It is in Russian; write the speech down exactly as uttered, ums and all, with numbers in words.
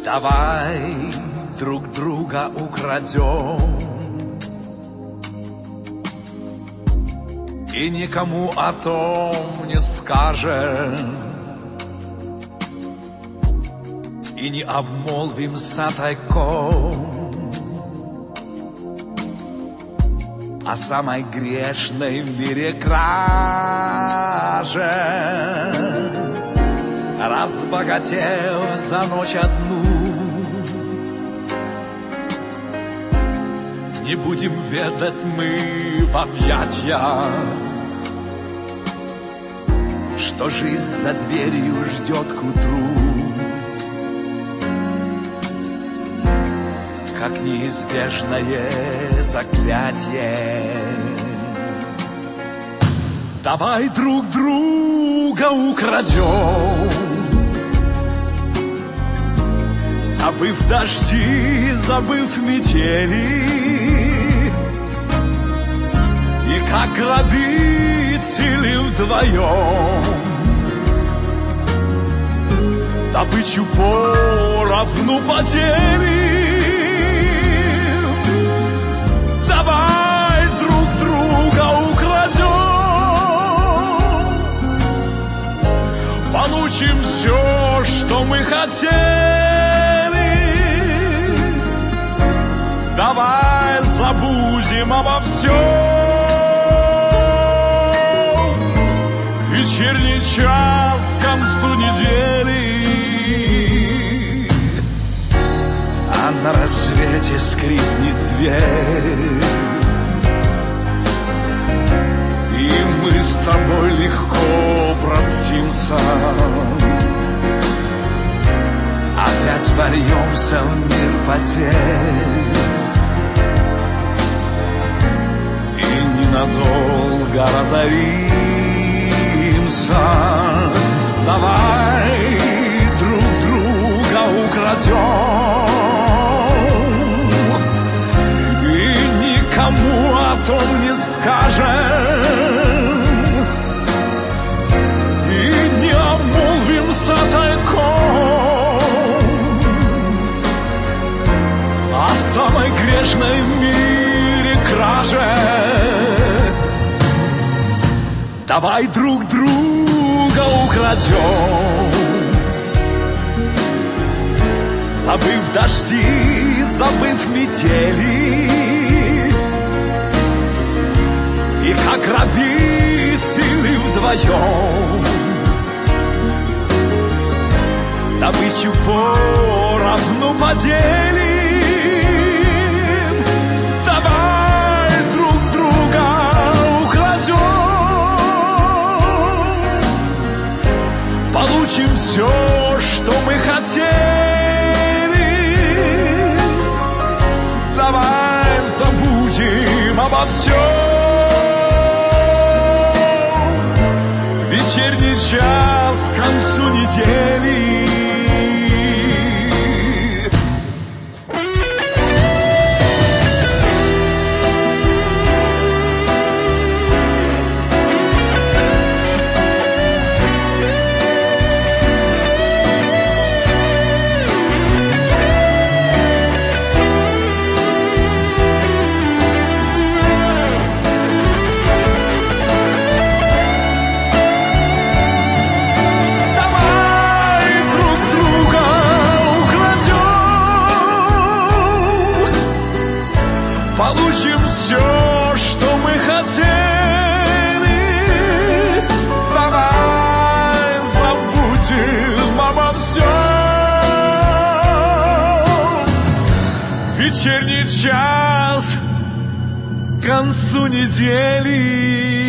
Давай друг друга украдем и никому о том не скажем, и не обмолвимся тайком о самой грешной в мире краже, разбогатев за ночь одну. Не будем ведать мы в объятиях, что жизнь за дверью ждет к утру, как неизбежное заклятие. Давай друг друга украдем, забыв дожди, забыв метели, и как грабители вдвоем добычу поровну поделим. Давай друг друга украдем, получим все, что мы хотели. Давай забудем обо всем. Вечерний час к концу недели, а на рассвете скрипнет дверь, и мы с тобой легко простимся. Опять вольемся в мир потерь и ненадолго разоримся. Давай друг друга украдем и никому о том не скажем, и не обмолвимся тайком о самой грешной в мире краже. Давай друг друга украдем, забыв дожди, забыв метели, и как грабители вдвоем добычу поровну поделим. Давай друг друга украдем, получим все, что мы хотели. Давай забудем обо всем. Вечерний час к концу недели. Получим все, что мы хотели. Давай забудем обо всем. Вечерний час к концу недели.